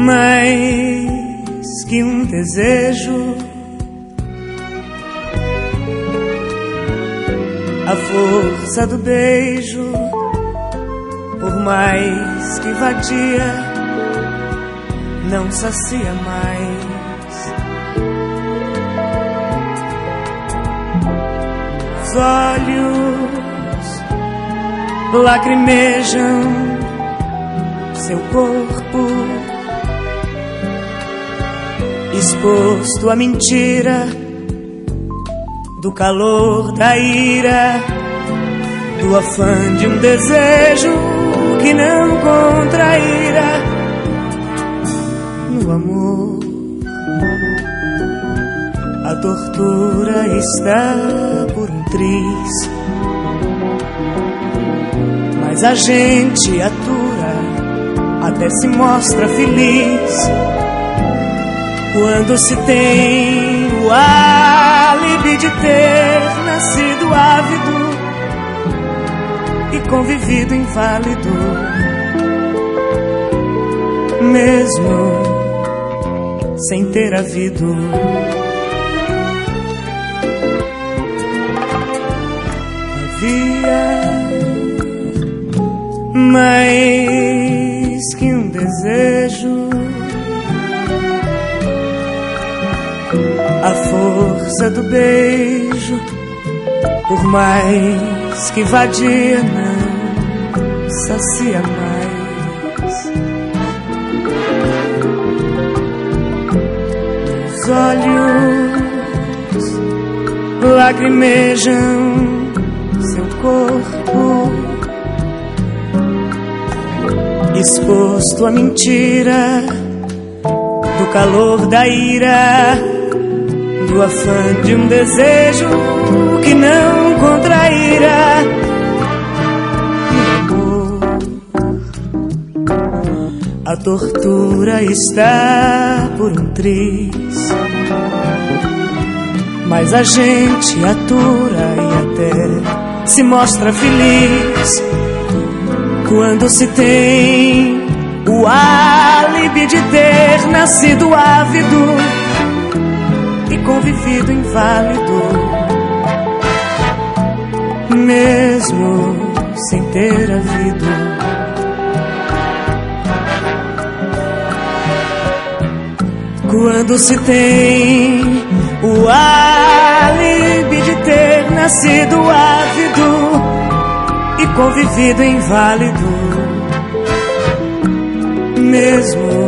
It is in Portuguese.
mais que um desejo, a força do beijo, por mais que vadia, não sacia mais. Os olhos lacrimejam seu corpo, exposto à mentira do calor da ira, do afã de um desejo que não contraíra. No amor, a tortura está por um triz, mas a gente atura, até se mostra feliz quando se tem o álibi de ter nascido ávido e convivido inválido, mesmo sem ter havido. Havia mais que um desejo, a força do beijo, por mais que vadia, não sacia mais. Os olhos lacrimejam seu corpo, exposto à mentira do calor da ira, do afã de um desejo que não contraíra. No amor, a tortura está por um triz, mas a gente atura e até se mostra feliz quando se tem o álibi de ter nascido ávido e convivido inválido, mesmo sem ter havido. Quando se tem o álibi de ter nascido ávido e convivido inválido, mesmo